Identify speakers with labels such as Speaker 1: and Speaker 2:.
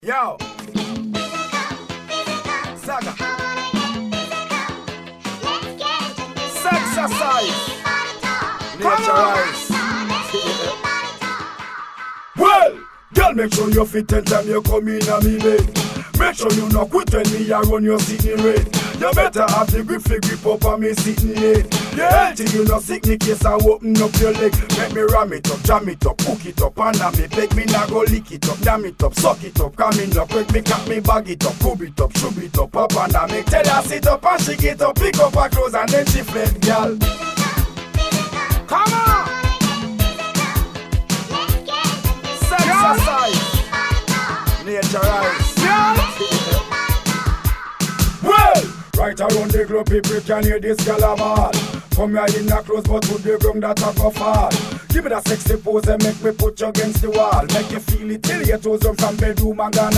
Speaker 1: Yo. Saga. Sexercise. Naturalize. Well, girl, make sure you fit and time you come in a me bed. Make sure you not quit when me a run your sitting red. You better have the grip up on me sitting head. Yeah, healthy, you not sick in case I open up your leg. Make me ram it up, jam it up, hook it up, and me beg me now go lick it up, damn it up, suck it up, come in up, quick me cut me bag it up, cub it up, shove it up, up and me tell her sit up and she get up, pick up her clothes and then she fled, girl. Come on! Sexercise! Naturalize! Well! Right around the globe, people can hear this calabar. Come here in a close, but put the ground that I go fall. Give me that sexy pose and make me put you against the wall. Make you feel it till your toes run from bedroom and gone.